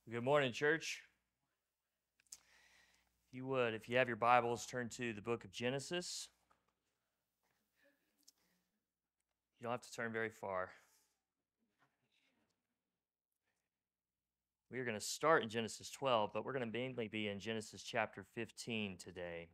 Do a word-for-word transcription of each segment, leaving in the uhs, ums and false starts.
Good morning, church. If you would, if you have your Bibles, turn to the book of Genesis. You don't have to turn very far. We are going to start in Genesis twelve, but we're going to mainly be in Genesis chapter fifteen today.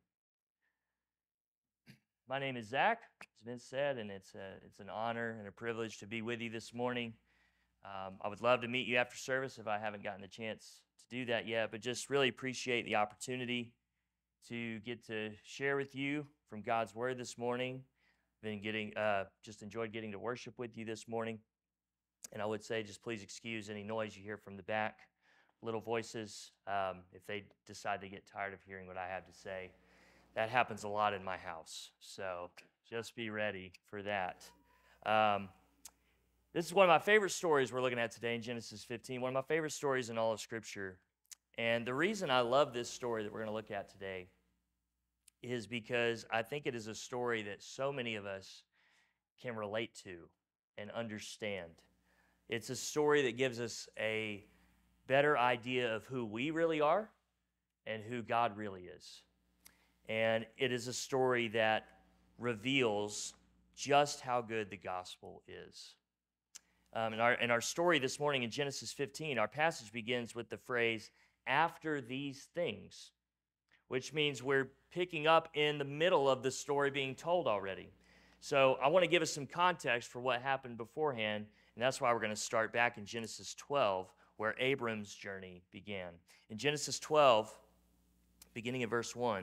My name is Zach, as Vince said, and it's, a, it's an honor and a privilege to be with you this morning. Um, I would love to meet you after service if I haven't gotten the chance to do that yet, but just really appreciate the opportunity to get to share with you from God's Word this morning. Been getting, uh, just enjoyed getting to worship with you this morning. And I would say just please excuse any noise you hear from the back, little voices, um, if they decide to get tired of hearing what I have to say. That happens a lot in my house, so just be ready for that. Um, this is one of my favorite stories we're looking at today in Genesis fifteen, one of my favorite stories in all of Scripture. And the reason I love this story that we're going to look at today is because I think it is a story that so many of us can relate to and understand. It's a story that gives us a better idea of who we really are and who God really is. And it is a story that reveals just how good the gospel is. Um, in, our, in our story this morning in Genesis fifteen, our passage begins with the phrase, "after these things," which means we're picking up in the middle of the story being told already. So I want to give us some context for what happened beforehand, and that's why we're going to start back in Genesis twelve, where Abram's journey began. In Genesis twelve, beginning in verse one,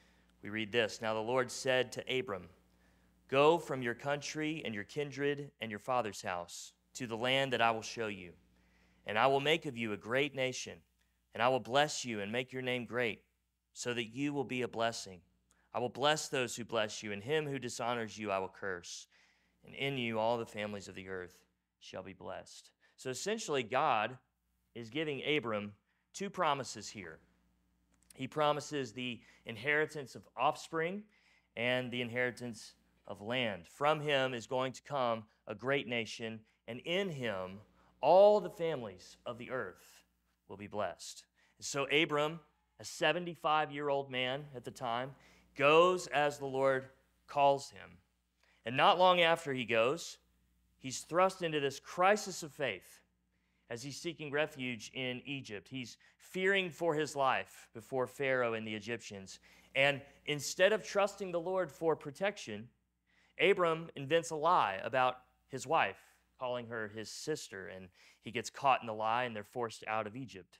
we read this: "Now the Lord said to Abram, 'Go from your country and your kindred and your father's house to the land that I will show you, and I will make of you a great nation, and I will bless you and make your name great, so that you will be a blessing. I will bless those who bless you, and him who dishonors you I will curse. And in you all the families of the earth shall be blessed.'" So essentially, God is giving Abram two promises here. He promises the inheritance of offspring and the inheritance of land. From him is going to come a great nation, and in him all the families of the earth will be blessed. And so Abram, a seventy-five-year-old man at the time, goes as the Lord calls him. And not long after he goes, he's thrust into this crisis of faith as he's seeking refuge in Egypt. He's fearing for his life before Pharaoh and the Egyptians. And instead of trusting the Lord for protection, Abram invents a lie about his wife, calling her his sister, and he gets caught in the lie, and they're forced out of Egypt.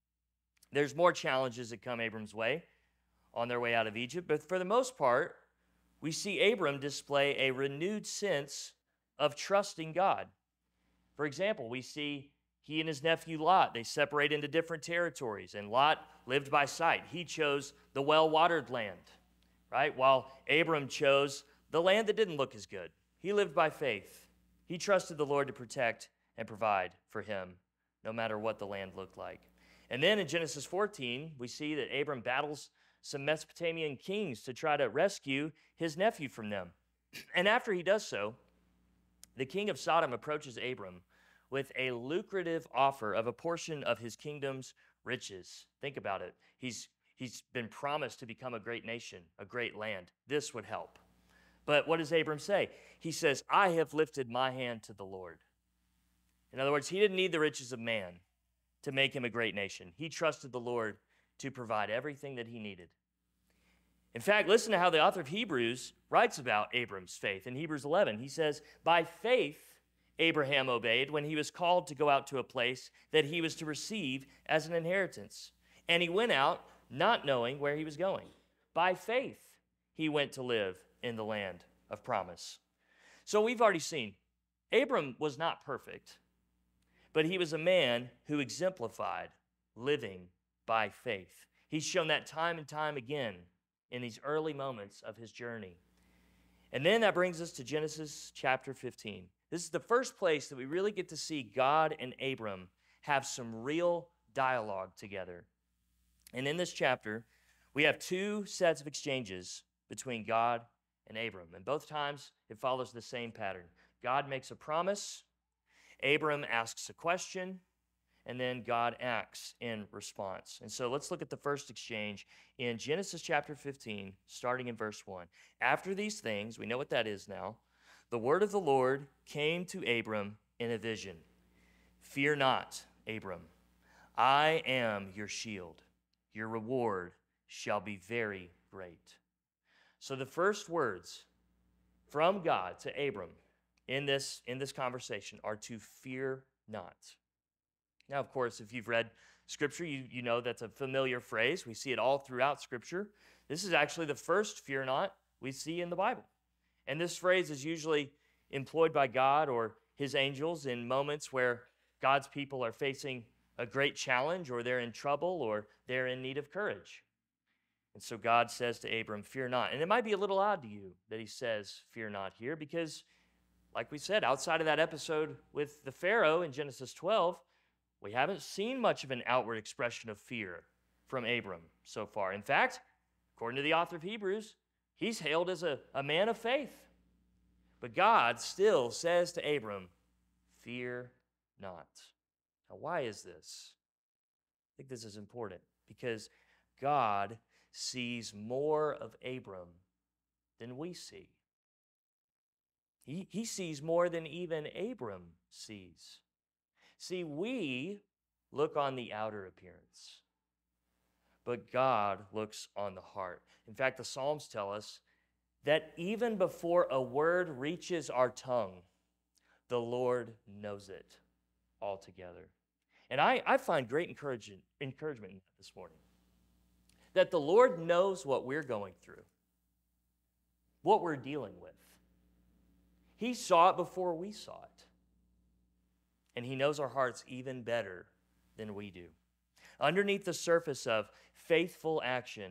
There's more challenges that come Abram's way on their way out of Egypt, but for the most part, we see Abram display a renewed sense of trusting God. For example, we see he and his nephew Lot, they separate into different territories, and Lot lived by sight. He chose the well-watered land, right? While Abram chose the land that didn't look as good. He lived by faith. He trusted the Lord to protect and provide for him, no matter what the land looked like. And then in Genesis fourteen, we see that Abram battles some Mesopotamian kings to try to rescue his nephew from them. And after he does so, the king of Sodom approaches Abram with a lucrative offer of a portion of his kingdom's riches. Think about it. He's, he's been promised to become a great nation, a great land. This would help. But what does Abram say? He says, "I have lifted my hand to the Lord." In other words, he didn't need the riches of man to make him a great nation. He trusted the Lord to provide everything that he needed. In fact, listen to how the author of Hebrews writes about Abram's faith. In Hebrews eleven, he says, "By faith, Abraham obeyed when he was called to go out to a place that he was to receive as an inheritance. And he went out not knowing where he was going. By faith, he went to live in the land of promise." So we've already seen Abram was not perfect, but he was a man who exemplified living by faith. He's shown that time and time again in these early moments of his journey. And then that brings us to Genesis chapter fifteen. This is the first place that we really get to see God and Abram have some real dialogue together. And in this chapter, we have two sets of exchanges between God and Abram. And both times, it follows the same pattern. God makes a promise, Abram asks a question, and then God acts in response. And so let's look at the first exchange in Genesis chapter fifteen, starting in verse one. After these things, we know what that is now, the word of the Lord came to Abram in a vision. Fear not, Abram. I am your shield. Your reward shall be very great. So the first words from God to Abram in this, in this conversation are to fear not. Now, of course, if you've read Scripture, you, you know that's a familiar phrase. We see it all throughout Scripture. This is actually the first fear not we see in the Bible. And this phrase is usually employed by God or his angels in moments where God's people are facing a great challenge, or they're in trouble, or they're in need of courage. And so God says to Abram, fear not. And it might be a little odd to you that he says, fear not here, because like we said, outside of that episode with the Pharaoh in Genesis twelve, we haven't seen much of an outward expression of fear from Abram so far. In fact, according to the author of Hebrews, he's hailed as a, a man of faith. But God still says to Abram, fear not. Now, why is this? I think this is important because God sees more of Abram than we see. He, he sees more than even Abram sees. See, we look on the outer appearance, but God looks on the heart. In fact, the Psalms tell us that even before a word reaches our tongue, the Lord knows it altogether. And I, I find great encouragement, encouragement in that this morning, that the Lord knows what we're going through, what we're dealing with. He saw it before we saw it. And he knows our hearts even better than we do. Underneath the surface of faithful action,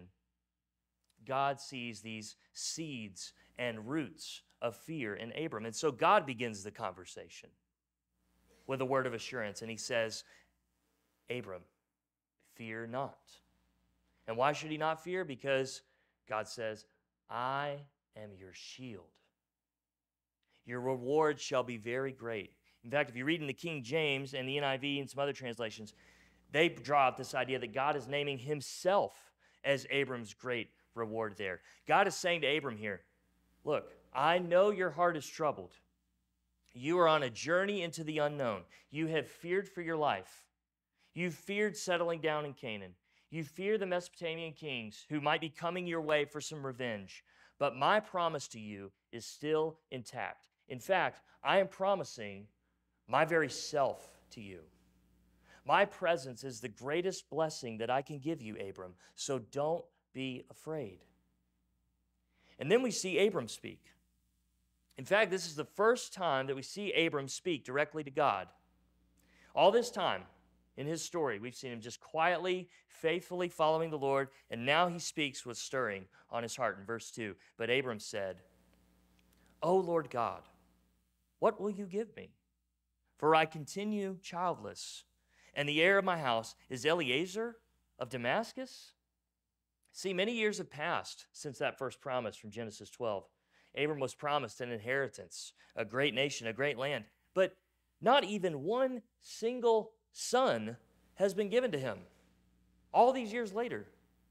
God sees these seeds and roots of fear in Abram. And so God begins the conversation with a word of assurance. And he says, Abram, fear not. And why should he not fear? Because God says, I am your shield. Your reward shall be very great. In fact, if you read in the King James and the N I V and some other translations, they draw out this idea that God is naming himself as Abram's great reward there. God is saying to Abram here, look, I know your heart is troubled. You are on a journey into the unknown. You have feared for your life. You've feared settling down in Canaan. You fear the Mesopotamian kings who might be coming your way for some revenge. But my promise to you is still intact. In fact, I am promising my very self to you. My presence is the greatest blessing that I can give you, Abram, so don't be afraid. And then we see Abram speak. In fact, this is the first time that we see Abram speak directly to God. All this time in his story, we've seen him just quietly, faithfully following the Lord, and now he speaks with stirring on his heart in verse two. But Abram said, O Lord God, what will you give me? For I continue childless, and the heir of my house is Eliezer of Damascus. See, many years have passed since that first promise from Genesis twelve. Abram was promised an inheritance, a great nation, a great land, but not even one single son has been given to him all these years later.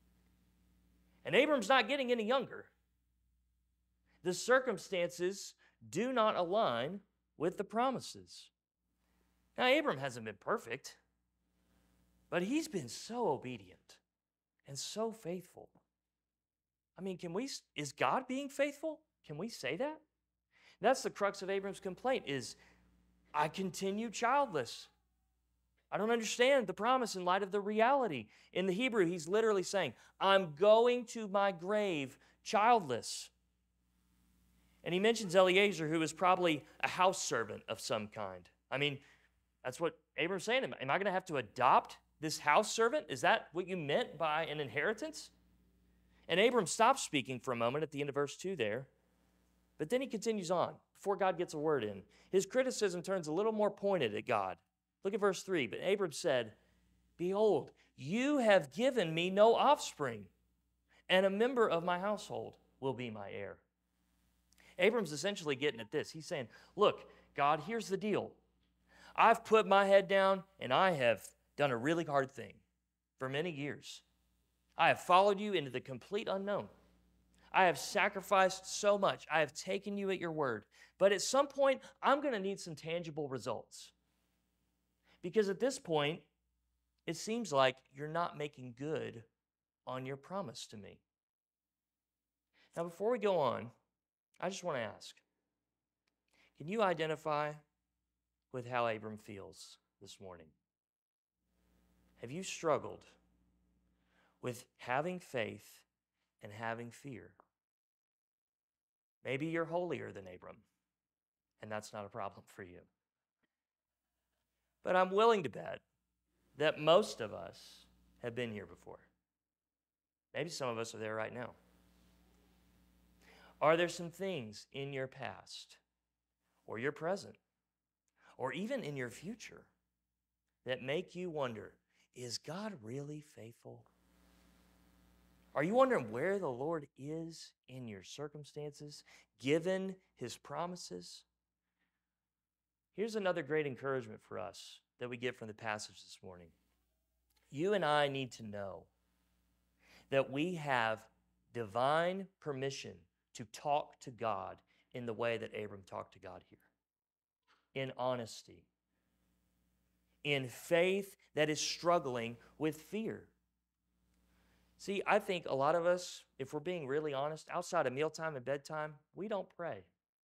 And Abram's not getting any younger. The circumstances do not align with the promises. Now, Abram hasn't been perfect, but he's been so obedient and so faithful. I mean, can we, is God being faithful? Can we say that? That's the crux of Abram's complaint is, I continue childless. I don't understand the promise in light of the reality. In the Hebrew, he's literally saying, I'm going to my grave childless. And he mentions Eliezer, who is probably a house servant of some kind. I mean, that's what Abram's saying. Am I going to have to adopt this house servant? Is that what you meant by an inheritance? And Abram stops speaking for a moment at the end of verse two there. But then he continues on before God gets a word in. His criticism turns a little more pointed at God. Look at verse three. But Abram said, Behold, you have given me no offspring, and a member of my household will be my heir. Abram's essentially getting at this. He's saying, look, God, here's the deal. I've put my head down and I have done a really hard thing for many years. I have followed you into the complete unknown. I have sacrificed so much. I have taken you at your word. But at some point, I'm going to need some tangible results. Because at this point, it seems like you're not making good on your promise to me. Now, before we go on, I just want to ask, can you identify with how Abram feels this morning? Have you struggled with having faith and having fear? Maybe you're holier than Abram, and that's not a problem for you. But I'm willing to bet that most of us have been here before. Maybe some of us are there right now. Are there some things in your past or your present or even in your future that make you wonder, is God really faithful? Are you wondering where the Lord is in your circumstances, given his promises? Here's another great encouragement for us that we get from the passage this morning. You and I need to know that we have divine permission to talk to God in the way that Abram talked to God here. In honesty. In faith that is struggling with fear. See, I think a lot of us, if we're being really honest, outside of mealtime and bedtime, we don't pray.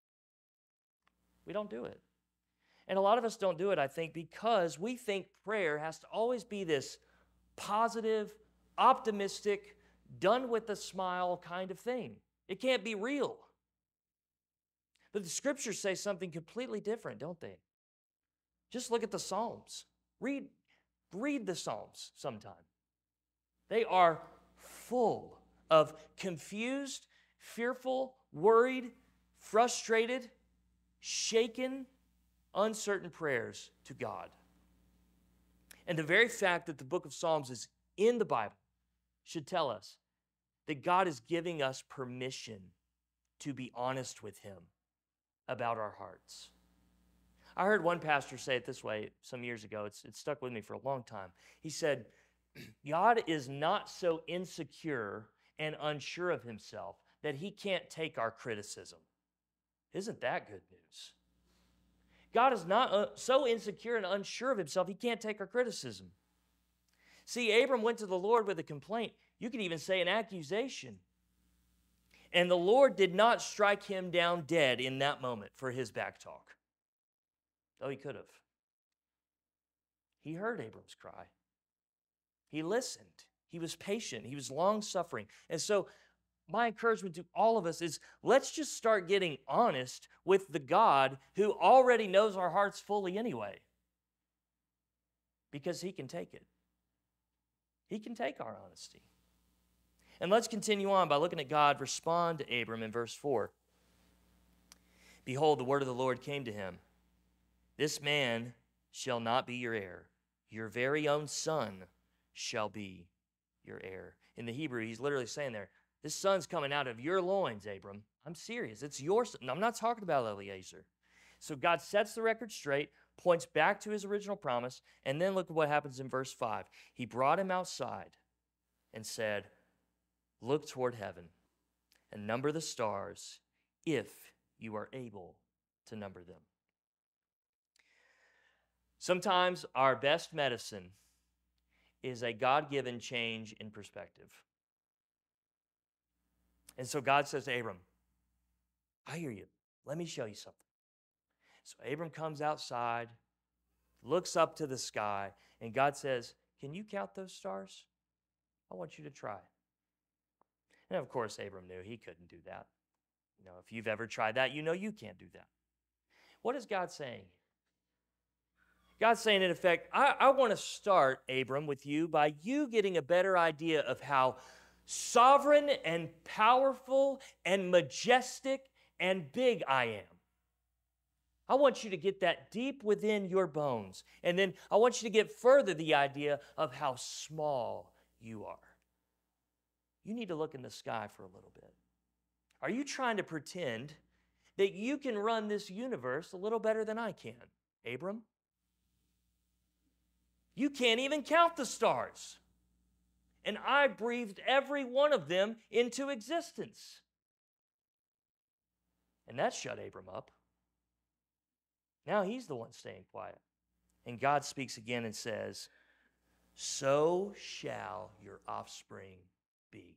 We don't do it. And a lot of us don't do it, I think, because we think prayer has to always be this positive, optimistic, done with a smile kind of thing. It can't be real. But the scriptures say something completely different, don't they? Just look at the Psalms. Read, read the Psalms sometime. They are full of confused, fearful, worried, frustrated, shaken, uncertain prayers to God. And the very fact that the book of Psalms is in the Bible should tell us that God is giving us permission to be honest with him about our hearts. I heard one pastor say it this way some years ago. It's, it stuck with me for a long time. He said, God is not so insecure and unsure of himself that he can't take our criticism. Isn't that good news? God is not uh, so insecure and unsure of himself, he can't take our criticism. See, Abram went to the Lord with a complaint. You could even say an accusation. And the Lord did not strike him down dead in that moment for his back talk. Though he could have. He heard Abram's cry. He listened. He was patient. He was long-suffering. And so my encouragement to all of us is let's just start getting honest with the God who already knows our hearts fully anyway. Because he can take it. He can take our honesty. And let's continue on by looking at God respond to Abram in verse four. Behold, the word of the Lord came to him. This man shall not be your heir. Your very own son shall be your heir. In the Hebrew, he's literally saying there, this son's coming out of your loins, Abram. I'm serious. It's your son. I'm not talking about Eliezer. So God sets the record straight, points back to his original promise, and then look at what happens in verse five. He brought him outside and said, look toward heaven and number the stars if you are able to number them. Sometimes our best medicine is a God-given change in perspective. And so God says to Abram, I hear you. Let me show you something. So Abram comes outside, looks up to the sky, and God says, can you count those stars? I want you to try. And of course, Abram knew he couldn't do that. You know, if you've ever tried that, you know you can't do that. What is God saying? God's saying, in effect, I, I want to start, Abram, with you by you getting a better idea of how sovereign and powerful and majestic and big I am. I want you to get that deep within your bones. And then I want you to get further the idea of how small you are. You need to look in the sky for a little bit. Are you trying to pretend that you can run this universe a little better than I can, Abram? You can't even count the stars. And I breathed every one of them into existence. And that shut Abram up. Now he's the one staying quiet. And God speaks again and says, so shall your offspring be.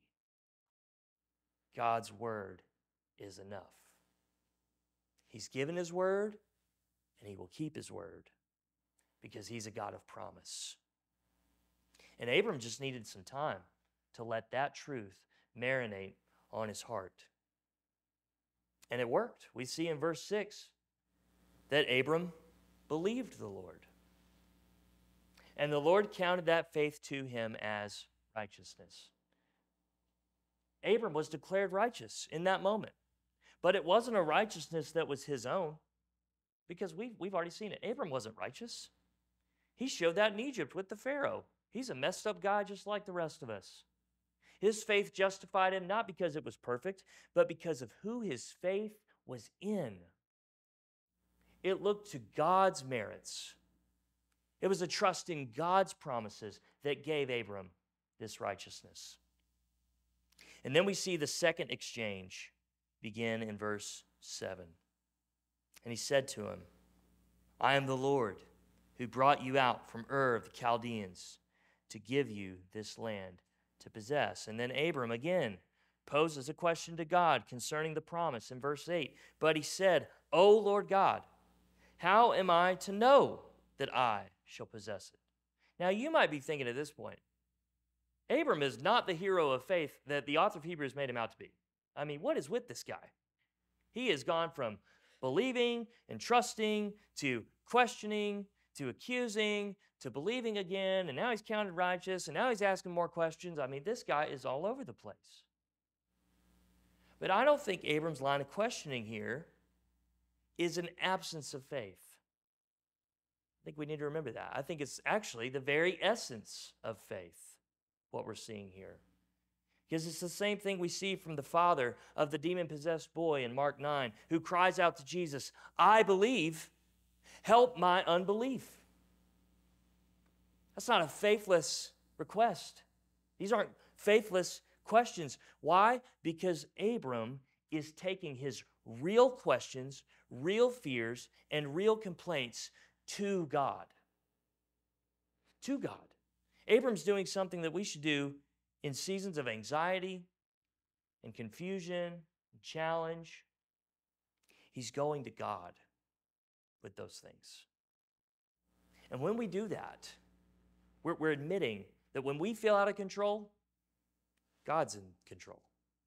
God's word is enough. He's given his word, and he will keep his word because he's a God of promise. And Abram just needed some time to let that truth marinate on his heart. And it worked. We see in verse six that Abram believed the Lord. And the Lord counted that faith to him as righteousness. Abram was declared righteous in that moment. But it wasn't a righteousness that was his own, because we've, we've already seen it. Abram wasn't righteous. He showed that in Egypt with the Pharaoh. He's a messed up guy just like the rest of us. His faith justified him not because it was perfect, but because of who his faith was in. It looked to God's merits. It was a trust in God's promises that gave Abram this righteousness. And then we see the second exchange begin in verse seven. And he said to him, I am the Lord who brought you out from Ur of the Chaldeans to give you this land to possess. And then Abram again poses a question to God concerning the promise in verse eight. But he said, O Lord God, how am I to know that I shall possess it? Now you might be thinking at this point, Abram is not the hero of faith that the author of Hebrews made him out to be. I mean, what is with this guy? He has gone from believing and trusting to questioning to accusing to believing again, and now he's counted righteous, and now he's asking more questions. I mean, this guy is all over the place. But I don't think Abram's line of questioning here is an absence of faith. I think we need to remember that. I think it's actually the very essence of faith, what we're seeing here. Because it's the same thing we see from the father of the demon-possessed boy in Mark nine, who cries out to Jesus, I believe, help my unbelief. That's not a faithless request. These aren't faithless questions. Why? Because Abram is taking his real questions, real fears, and real complaints to God. To God. Abram's doing something that we should do in seasons of anxiety and confusion and challenge. He's going to God with those things. And when we do that, we're, we're admitting that when we feel out of control, God's in control.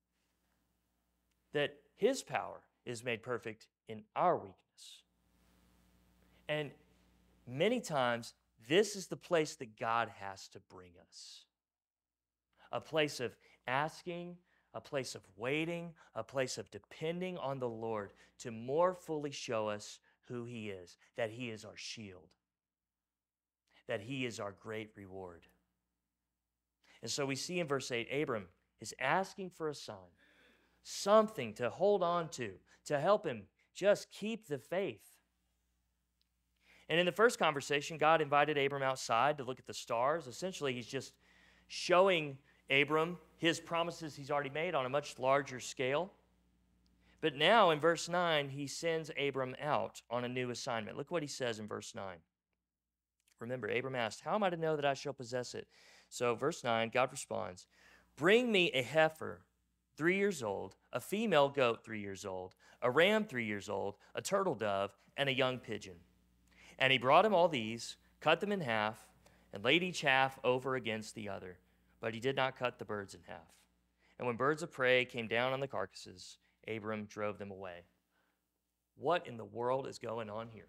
That his power is made perfect in our weakness. And many times, this is the place that God has to bring us. A place of asking, a place of waiting, a place of depending on the Lord to more fully show us who he is, that he is our shield, that he is our great reward. And so we see in verse eight, Abram is asking for a sign, something to hold on to, to help him just keep the faith. And in the first conversation, God invited Abram outside to look at the stars. Essentially, he's just showing Abram his promises he's already made on a much larger scale. But now in verse nine, he sends Abram out on a new assignment. Look what he says in verse nine. Remember, Abram asked, how am I to know that I shall possess it? So verse nine, God responds, bring me a heifer, three years old, a female goat, three years old, a ram, three years old, a turtle dove, and a young pigeon. And he brought him all these, cut them in half, and laid each half over against the other. But he did not cut the birds in half. And when birds of prey came down on the carcasses, Abram drove them away. What in the world is going on here?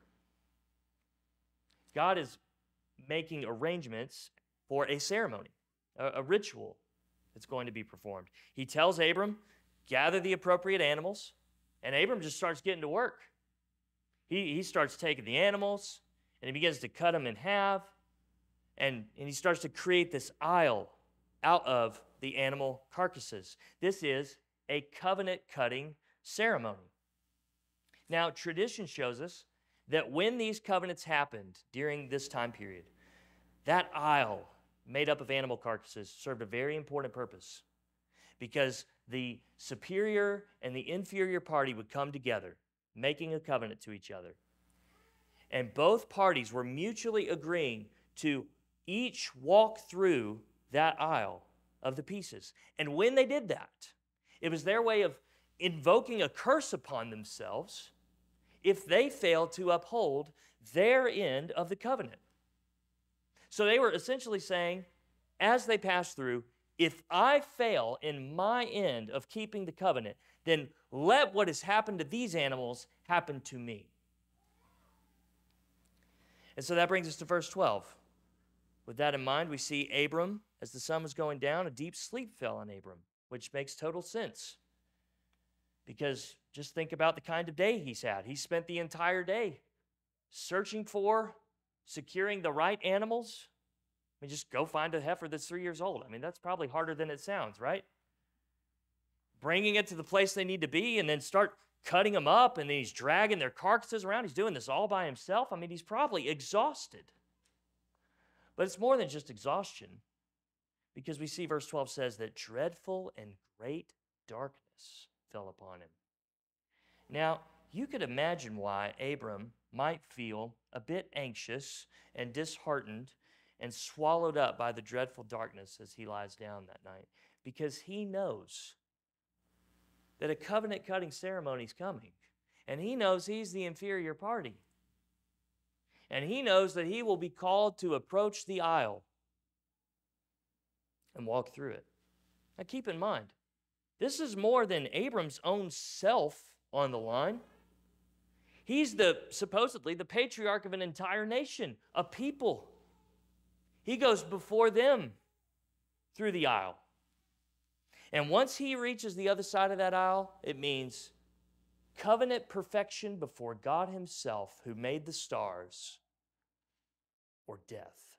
God is making arrangements for a ceremony, a, a ritual that's going to be performed. He tells Abram, gather the appropriate animals, and Abram just starts getting to work. He, he starts taking the animals, and he begins to cut them in half, and, and he starts to create this aisle out of the animal carcasses. This is a covenant-cutting ceremony. Now, tradition shows us that when these covenants happened during this time period, That aisle made up of animal carcasses served a very important purpose, because the superior and the inferior party would come together, making a covenant to each other. And both parties were mutually agreeing to each walk through that aisle of the pieces. And when they did that, it was their way of invoking a curse upon themselves if they failed to uphold their end of the covenant. So they were essentially saying, as they passed through, if I fail in my end of keeping the covenant, then let what has happened to these animals happen to me. And so that brings us to verse twelve. With that in mind, we see Abram, as the sun was going down, a deep sleep fell on Abram, which makes total sense. Because just think about the kind of day he's had. He spent the entire day searching for, securing the right animals. I mean, just go find a heifer that's three years old. I mean, that's probably harder than it sounds, right? Bringing it to the place they need to be and then start cutting them up, and then he's dragging their carcasses around. He's doing this all by himself. I mean, he's probably exhausted. But it's more than just exhaustion, because we see verse twelve says that dreadful and great darkness fell upon him. Now, you could imagine why Abram might feel a bit anxious and disheartened and swallowed up by the dreadful darkness as he lies down that night, because he knows that a covenant-cutting ceremony is coming, and he knows he's the inferior party. And he knows that he will be called to approach the aisle and walk through it. Now keep in mind, this is more than Abram's own self on the line. He's the supposedly the patriarch of an entire nation, a people. He goes before them through the aisle. And once he reaches the other side of that aisle, it means covenant perfection before God himself, who made the stars, or death.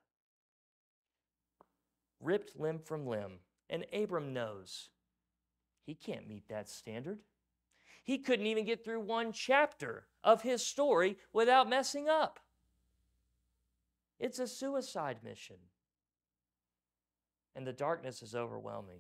Ripped limb from limb. And Abram knows he can't meet that standard. He couldn't even get through one chapter of his story without messing up. It's a suicide mission. And the darkness is overwhelming.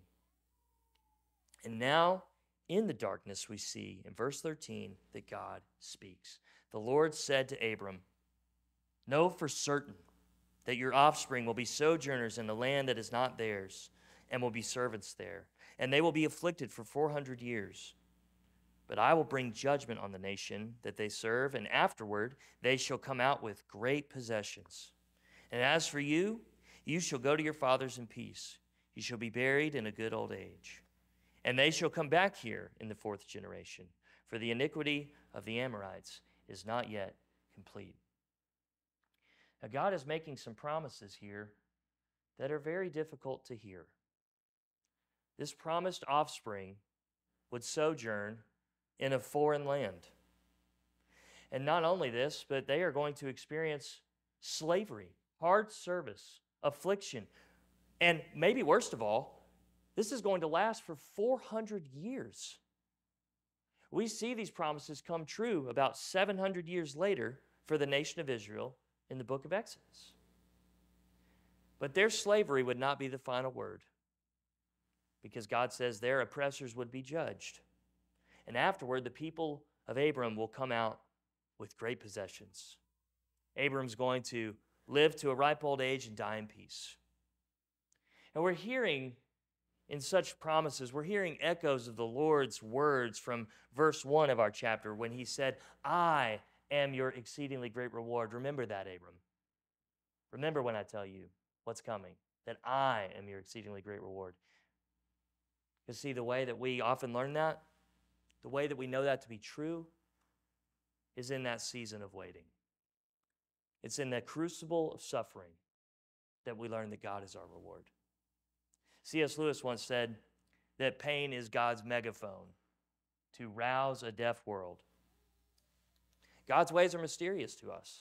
And now, in the darkness, we see in verse thirteen that God speaks. The Lord said to Abram, "Know for certain that your offspring will be sojourners in a land that is not theirs, and will be servants there, and they will be afflicted for four hundred years. But I will bring judgment on the nation that they serve, and afterward they shall come out with great possessions. And as for you, you shall go to your fathers in peace. You shall be buried in a good old age. And they shall come back here in the fourth generation, for the iniquity of the Amorites is not yet complete." Now, God is making some promises here that are very difficult to hear. This promised offspring would sojourn in a foreign land. And not only this, but they are going to experience slavery, hard service, affliction, and maybe worst of all, this is going to last for four hundred years. We see these promises come true about seven hundred years later for the nation of Israel in the book of Exodus. But their slavery would not be the final word, because God says their oppressors would be judged. And afterward, the people of Abram will come out with great possessions. Abram's going to live to a ripe old age and die in peace. And we're hearing in such promises, we're hearing echoes of the Lord's words from verse one of our chapter when he said, "I am your exceedingly great reward." Remember that, Abram. Remember when I tell you what's coming, that I am your exceedingly great reward. You see, the way that we often learn that, the way that we know that to be true, is in that season of waiting. It's in that crucible of suffering that we learn that God is our reward. C S Lewis once said that pain is God's megaphone to rouse a deaf world. God's ways are mysterious to us.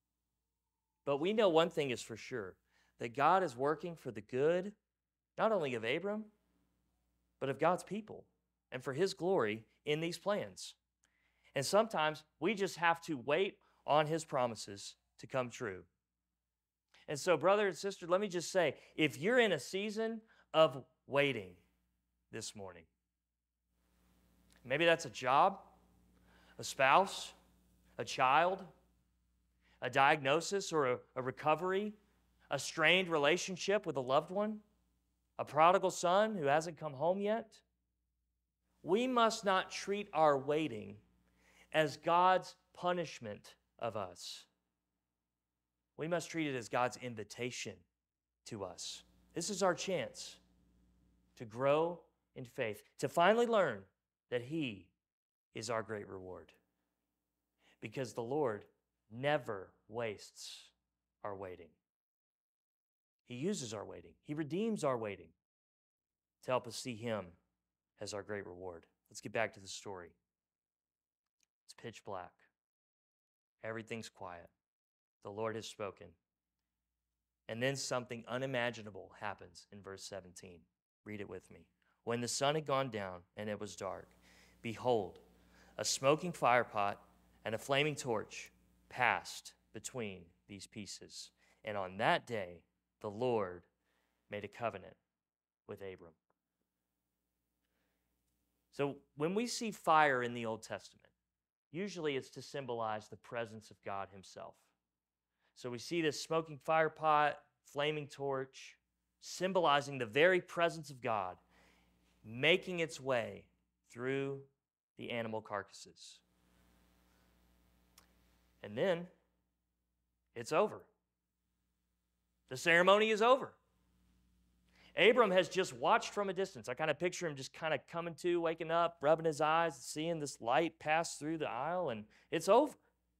But we know one thing is for sure, that God is working for the good, not only of Abram, but of God's people, and for his glory in these plans. And sometimes we just have to wait on his promises to come true. And so, brother and sister, let me just say, if you're in a season of waiting this morning, maybe that's a job, a spouse, a child, a diagnosis or a, a recovery, a strained relationship with a loved one, a prodigal son who hasn't come home yet. We must not treat our waiting as God's punishment of us. We must treat it as God's invitation to us. This is our chance to grow in faith, to finally learn that He is our great reward. Because the Lord never wastes our waiting. He uses our waiting. He redeems our waiting to help us see Him as our great reward. Let's get back to the story. It's pitch black. Everything's quiet. The Lord has spoken. And then something unimaginable happens in verse seventeen. Read it with me. When the sun had gone down and it was dark, behold, a smoking firepot and a flaming torch passed between these pieces. And on that day, the Lord made a covenant with Abram. So when we see fire in the Old Testament, usually it's to symbolize the presence of God Himself. So we see this smoking firepot, flaming torch, symbolizing the very presence of God, making its way through the animal carcasses. And then it's over. The ceremony is over. Abram has just watched from a distance. I kind of picture him just kind of coming to, waking up, rubbing his eyes, seeing this light pass through the aisle, and it's over.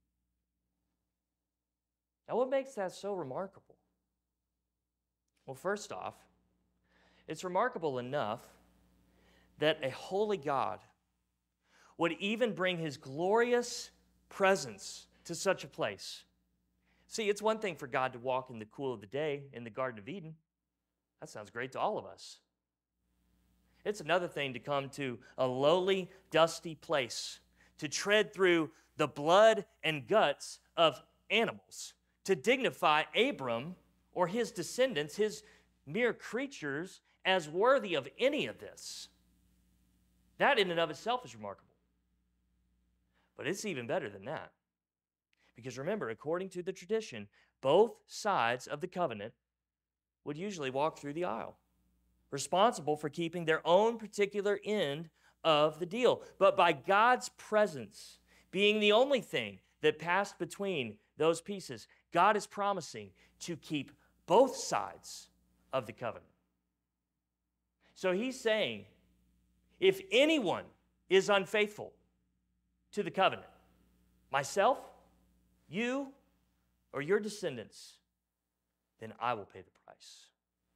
Now, what makes that so remarkable? Well, first off, it's remarkable enough that a holy God would even bring His glorious presence to such a place. See, it's one thing for God to walk in the cool of the day in the Garden of Eden. That sounds great to all of us. It's another thing to come to a lowly, dusty place, to tread through the blood and guts of animals, to dignify Abram or his descendants, his mere creatures, as worthy of any of this. That in and of itself is remarkable. But it's even better than that. Because remember, according to the tradition, both sides of the covenant would usually walk through the aisle, responsible for keeping their own particular end of the deal. But by God's presence being the only thing that passed between those pieces, God is promising to keep both sides of the covenant. So He's saying, if anyone is unfaithful to the covenant, myself, you, or your descendants, then I will pay the price.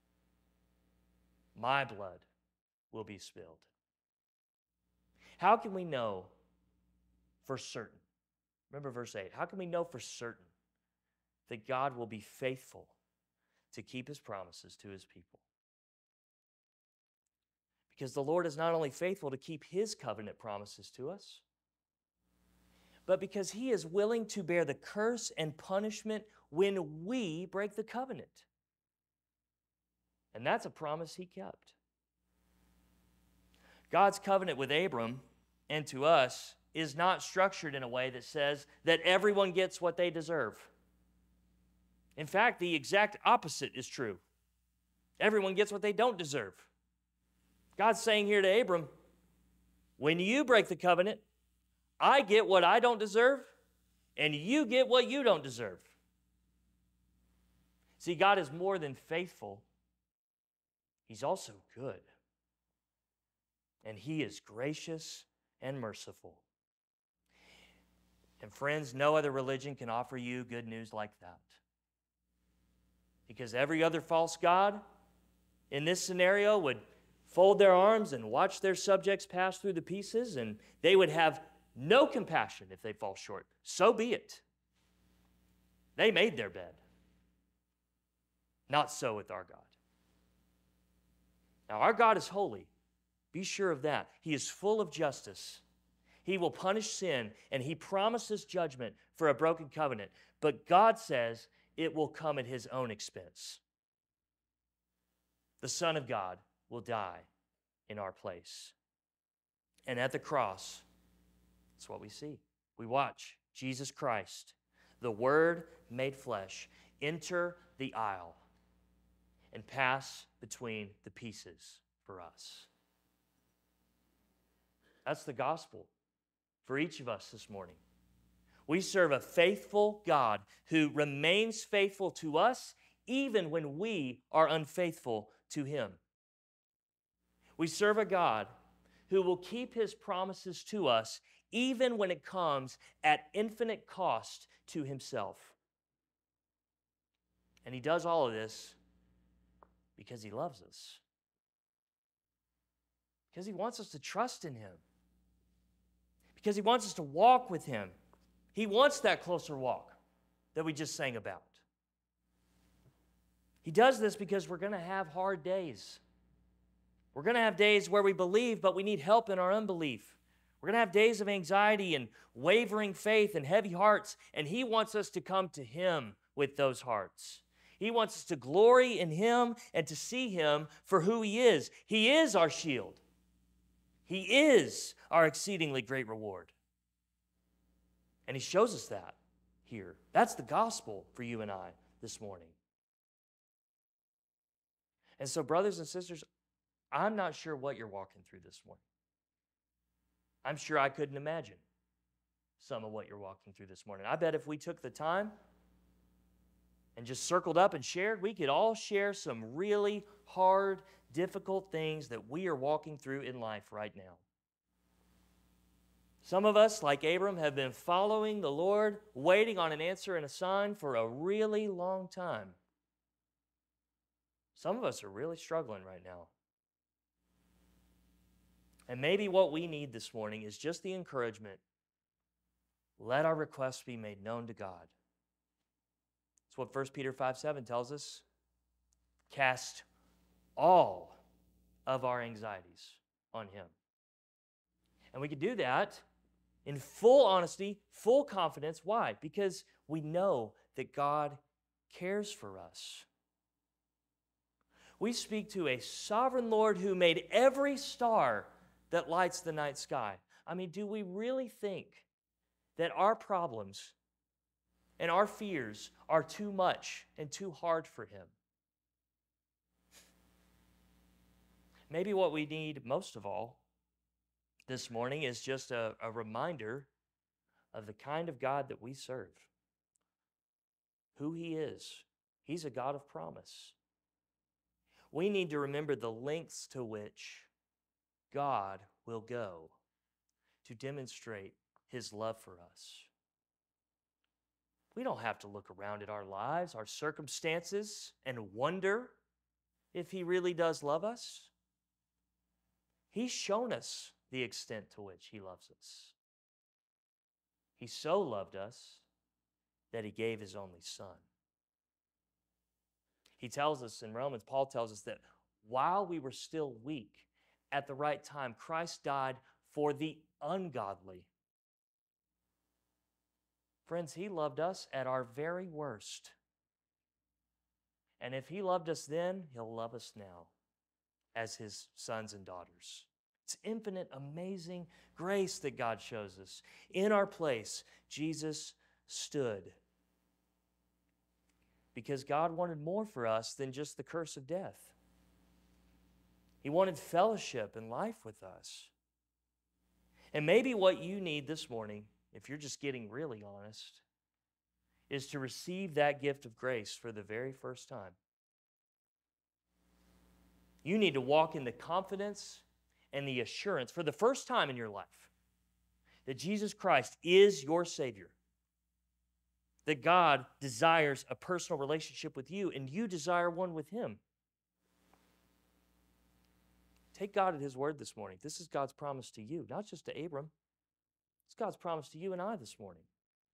My blood will be spilled. How can we know for certain? Remember verse eight. How can we know for certain that God will be faithful to keep His promises to His people? Because the Lord is not only faithful to keep His covenant promises to us, but because He is willing to bear the curse and punishment when we break the covenant. And that's a promise He kept. God's covenant with Abram and to us is not structured in a way that says that everyone gets what they deserve. In fact, the exact opposite is true. Everyone gets what they don't deserve. God's saying here to Abram, when you break the covenant, I get what I don't deserve, and you get what you don't deserve. See, God is more than faithful. He's also good. And He is gracious and merciful. And friends, no other religion can offer you good news like that. Because every other false god in this scenario would fold their arms and watch their subjects pass through the pieces, and they would have no compassion if they fall short. So be it. They made their bed. Not so with our God. Now, our God is holy. Be sure of that. He is full of justice. He will punish sin, and He promises judgment for a broken covenant. But God says, it will come at his own expense. The Son of God will die in our place. And at the cross, that's what we see. We watch Jesus Christ, the Word made flesh, enter the aisle and pass between the pieces for us. That's the gospel for each of us this morning. We serve a faithful God who remains faithful to us even when we are unfaithful to Him. We serve a God who will keep His promises to us even when it comes at infinite cost to Himself. And He does all of this because He loves us. Because He wants us to trust in Him. Because He wants us to walk with Him. He wants that closer walk that we just sang about. He does this because we're going to have hard days. We're going to have days where we believe, but we need help in our unbelief. We're going to have days of anxiety and wavering faith and heavy hearts, and He wants us to come to Him with those hearts. He wants us to glory in Him and to see Him for who He is. He is our shield. He is our exceedingly great reward. And He shows us that here. That's the gospel for you and I this morning. And so, brothers and sisters, I'm not sure what you're walking through this morning. I'm sure I couldn't imagine some of what you're walking through this morning. I bet if we took the time and just circled up and shared, we could all share some really hard, difficult things that we are walking through in life right now. Some of us, like Abram, have been following the Lord, waiting on an answer and a sign for a really long time. Some of us are really struggling right now. And maybe what we need this morning is just the encouragement, let our requests be made known to God. That's what First Peter five seven tells us. Cast all of our anxieties on Him. And we can do that in full honesty, full confidence. Why? Because we know that God cares for us. We speak to a sovereign Lord who made every star that lights the night sky. I mean, do we really think that our problems and our fears are too much and too hard for Him? Maybe what we need most of all this morning is just a, a reminder of the kind of God that we serve, who He is. He's a God of promise. We need to remember the lengths to which God will go to demonstrate His love for us. We don't have to look around at our lives, our circumstances, and wonder if He really does love us. He's shown us the extent to which He loves us. He so loved us that He gave His only Son. He tells us in Romans, Paul tells us that while we were still weak, at the right time, Christ died for the ungodly. Friends, He loved us at our very worst. And if He loved us then, He'll love us now as His sons and daughters. It's infinite, amazing grace that God shows us. In our place, Jesus stood. Because God wanted more for us than just the curse of death. He wanted fellowship and life with us. And maybe what you need this morning, if you're just getting really honest, is to receive that gift of grace for the very first time. You need to walk in the confidence and the assurance for the first time in your life that Jesus Christ is your Savior. That God desires a personal relationship with you, and you desire one with Him. Take God at His word this morning. This is God's promise to you, not just to Abram. It's God's promise to you and I this morning.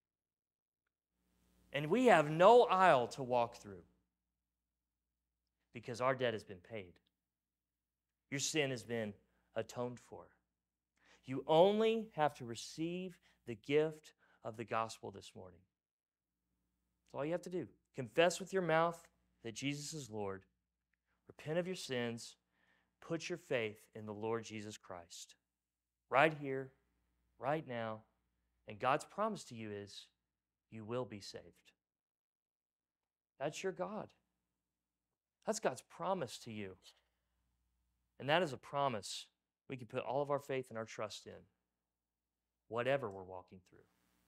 And we have no aisle to walk through because our debt has been paid. Your sin has been atoned for. You only have to receive the gift of the gospel this morning. That's all you have to do. Confess with your mouth that Jesus is Lord. Repent of your sins. Put your faith in the Lord Jesus Christ. Right here, right now. And God's promise to you is you will be saved. That's your God. That's God's promise to you. And that is a promise we can put all of our faith and our trust in, whatever we're walking through.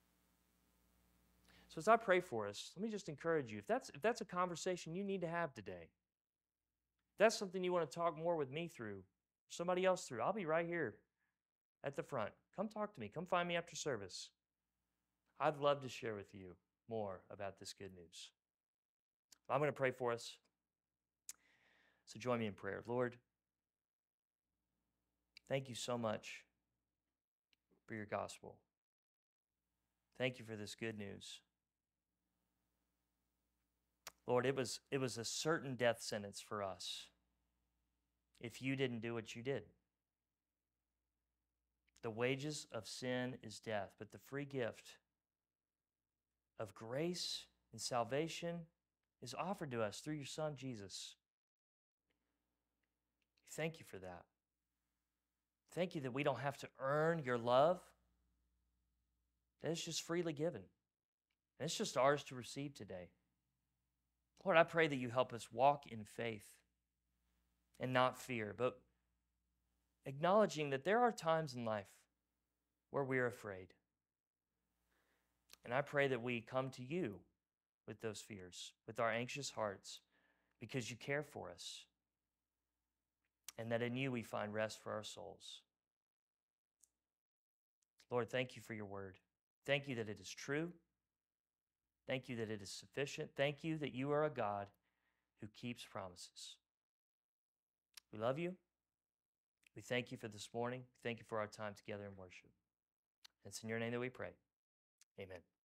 So as I pray for us, let me just encourage you. If that's, if that's a conversation you need to have today, if that's something you want to talk more with me through, somebody else through, I'll be right here at the front. Come talk to me. Come find me after service. I'd love to share with you more about this good news. I'm going to pray for us. So join me in prayer. Lord, thank you so much for your gospel. Thank you for this good news. Lord, it was, it was a certain death sentence for us if you didn't do what you did. The wages of sin is death, but the free gift of grace and salvation is offered to us through your Son, Jesus. Thank you for that. Thank you that we don't have to earn your love. That it's just freely given. And it's just ours to receive today. Lord, I pray that you help us walk in faith and not fear, but acknowledging that there are times in life where we're afraid. And I pray that we come to you with those fears, with our anxious hearts, because you care for us. And that in you we find rest for our souls. Lord, thank you for your word. Thank you that it is true. Thank you that it is sufficient. Thank you that you are a God who keeps promises. We love you. We thank you for this morning. Thank you for our time together in worship. It's in your name that we pray. Amen.